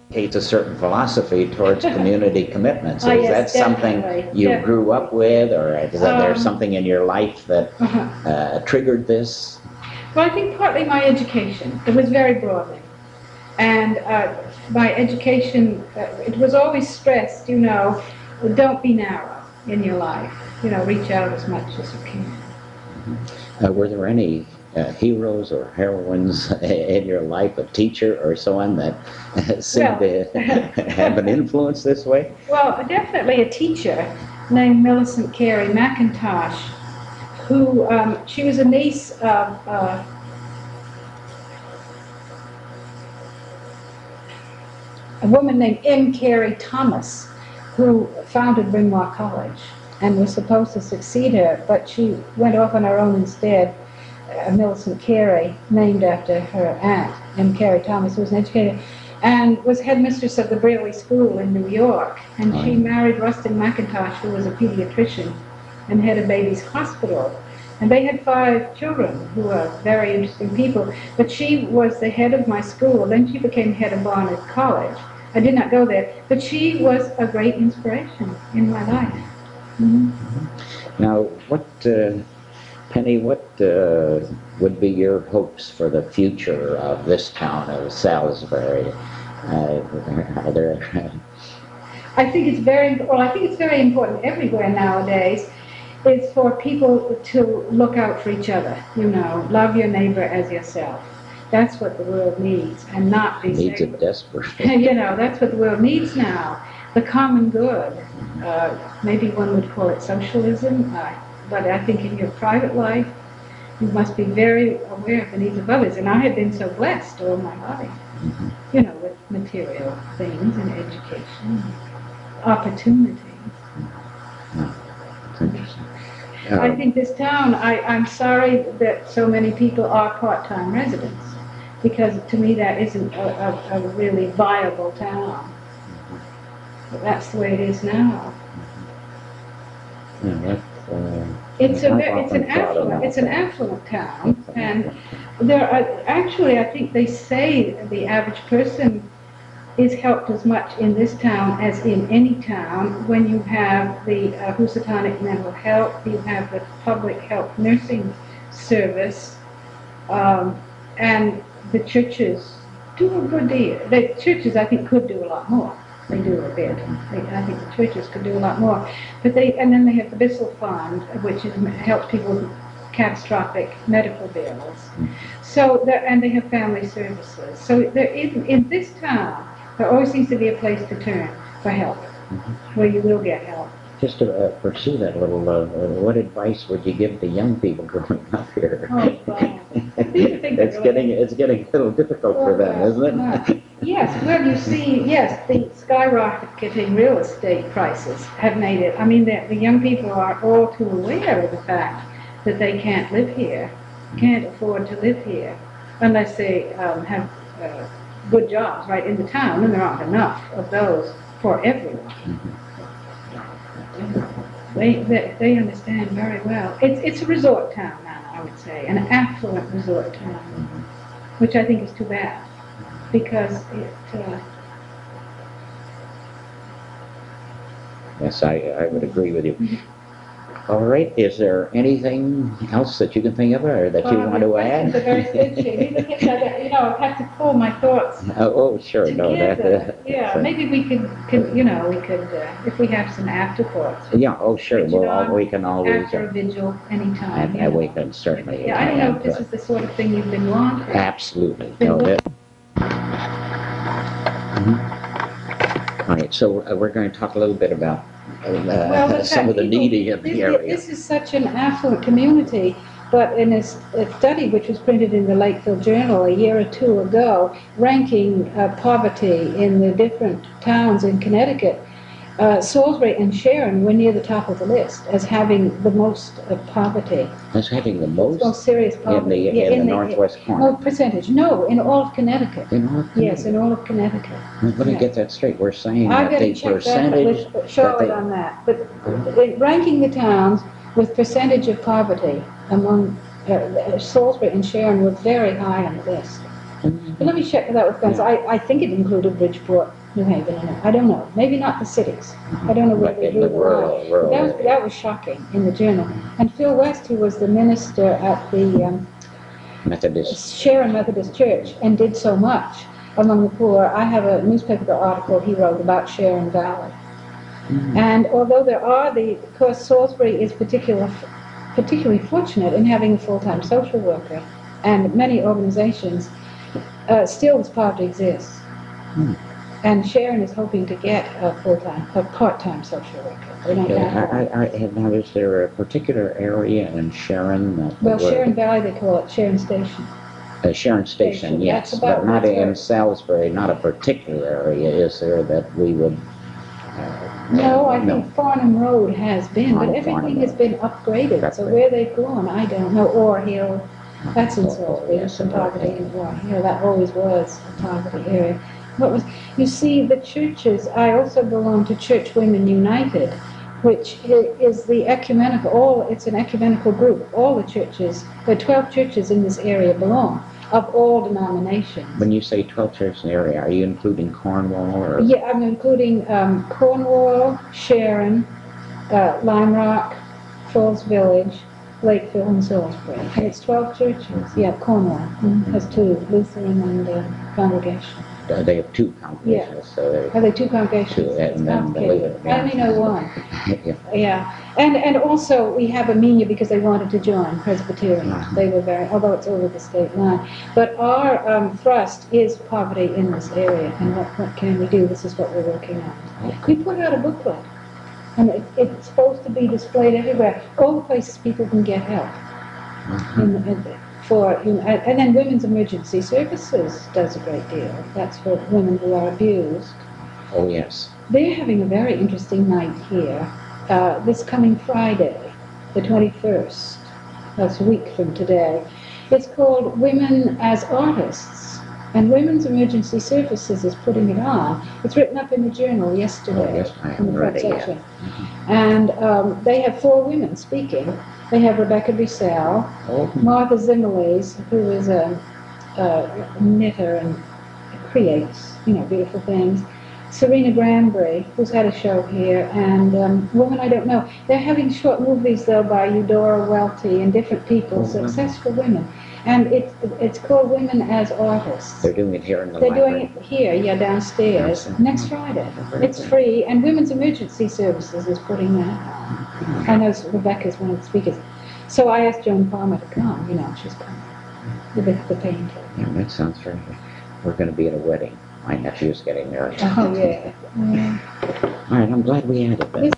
It's a certain philosophy towards community commitments. Is Yes, that something definitely. you grew up with, or is there Um, something in your life that triggered this? Well, I think partly my education. It was very broadening. And my education, it was always stressed, don't be narrow in your life. Reach out as much as you can. Were there any heroes or heroines in your life, a teacher or someone that seemed to have an influence this way? Well, definitely a teacher named Millicent Carey McIntosh, who, she was a niece of a woman named M. Carey Thomas, who founded Bryn Mawr College and was supposed to succeed her, but she went off on her own instead. Millicent Carey, named after her aunt, M. Carey Thomas, who was an educator, and was headmistress of the Brearley School in New York. And she married Rustin McIntosh, who was a pediatrician and had a baby's hospital. And they had 5 children who were very interesting people. But she was the head of my school. Then she became head of Barnard College. I did not go there. But she was a great inspiration in my life. Mm-hmm. Now, Penny, what would be your hopes for the future of this town of Salisbury? Are there... I think it's very important everywhere nowadays is for people to look out for each other. Love your neighbor as yourself. That's what the world needs, and not be needs it desperately. That's what the world needs now. The common good. Maybe one would call it socialism, but I think in your private life, you must be very aware of the needs of others. And I have been so blessed all my life, with material things and education, opportunities. That's interesting. I think this town, I'm sorry that so many people are part-time residents, because to me that isn't a really viable town. But that's the way it is now. Yeah, it's an affluent town, and there are actually, I think they say the average person is helped as much in this town as in any town when you have the Housatonic Mental Health, you have the public health nursing service, and the churches do a good deal. The churches, I think, could do a lot more. They do a bit. I think the churches could do a lot more. And then they have the Bissell Fund, which helps people with catastrophic medical bills. So, and they have family services. So there in this town, there always seems to be a place to turn for help, where you will get help. Just to pursue that a little, what advice would you give to young people growing up here? Oh, wow. It's getting a little difficult for them, isn't it? Yes, well, you see, the skyrocketing real estate prices have made it. I mean, the young people are all too aware of the fact that they can't live here, can't afford to live here, unless they have good jobs right in the town, and there aren't enough of those for everyone. They understand very well. It's a resort town now, I would say, an affluent resort town, which I think is too bad, because it... Yes, I would agree with you. All right, is there anything else that you can think of or that you want to add? I have to pull my thoughts. Sure, together. Maybe we could, if we have some afterthoughts. Yeah, sure. Well, we can always after a vigil anytime. And we can certainly. Yeah, I don't know if this is the sort of thing you've been wanting. Absolutely. No, All right, so we're going to talk a little bit about some of the needy in the area. This is such an affluent community, but in a study which was printed in the Lakeville Journal a year or two ago, ranking poverty in the different towns in Connecticut, Salisbury and Sharon were near the top of the list as having the most poverty. As having the most serious poverty in the northwest corner. No percentage. No, in all of Connecticut. In all of Connecticut. Yes, in all of Connecticut. Let me get that straight. We're saying that the percentage. With Charlotte on that, but ranking the towns with percentage of poverty among Salisbury and Sharon were very high on the list. But let me check that with guns. I think it included Bridgeport, New Haven in it. I don't know. Maybe not the cities. I don't know where But they in drew the the rural, line. rural But area. that was shocking in the journal. And Phil West, who was the minister at the Methodist. Sharon Methodist Church and did so much among the poor. I have a newspaper article he wrote about Sharon Valley. And although of course Salisbury is particularly fortunate in having a full-time social worker, and many organizations, still this poverty exists. And Sharon is hoping to get a part-time social worker. They don't have one. Now, is there a particular area in Sharon that... Well, Sharon Valley, they call it Sharon Station. Sharon Station, yes, That's about but not what's in where- Salisbury, not a particular area, is there, that we would... No, I think Farnham Road has been, but On everything Farnham has Road. been upgraded, That's so right. where they've gone, I don't know. Or Hill, that's in Oh, Salisbury, there's yes, some poverty okay. in War Hill, that always was a poverty area. You see, the churches, I also belong to Church Women United, which is the it's an ecumenical group. All the churches, there are 12 churches in this area belong, of all denominations. When you say 12 churches in the area, are you including Cornwall or... Yeah, I'm including Cornwall, Sharon, Lime Rock, Falls Village, Lakeville, and Salisbury. And it's 12 churches. Yeah, Cornwall has 2, Lutheran and Congregation. They have 2 congregations, so they're... Are they 2 congregations? 2, It's and then complicated. the I only know 1. Yeah. Yeah, and also we have Armenia because they wanted to join Presbyterian. They were although it's over the state line. But our thrust is poverty in this area, and what can we do? This is what we're working on. We put out a booklet, and it's supposed to be displayed everywhere, all the places people can get help. And then Women's Emergency Services does a great deal. That's for women who are abused. Oh, yes. They're having a very interesting night here, this coming Friday, the 21st. That's a week from today. It's called Women as Artists, and Women's Emergency Services is putting it on. It's written up in the journal yesterday. Oh, yes, I in the haven't front read it yet. section. And they have 4 women speaking. They have Rebecca Bissell, Oh, Martha Zimmerles, who is a knitter and creates, beautiful things. Serena Granbury, who's had a show here, and Woman I Don't Know. They're having short movies, though, by Eudora Welty and different people, successful women. And it's called Women as Artists. they're doing it here in the They're library. doing it here, downstairs, next Friday. It's free, and Women's Emergency Services is putting that on. I know Rebecca's one of the speakers. So I asked Joan Palmer to come, she's coming, the painter. Yeah, that sounds very good. We're going to be at a wedding. My nephew's getting married. Oh, yeah. All right, I'm glad we added that.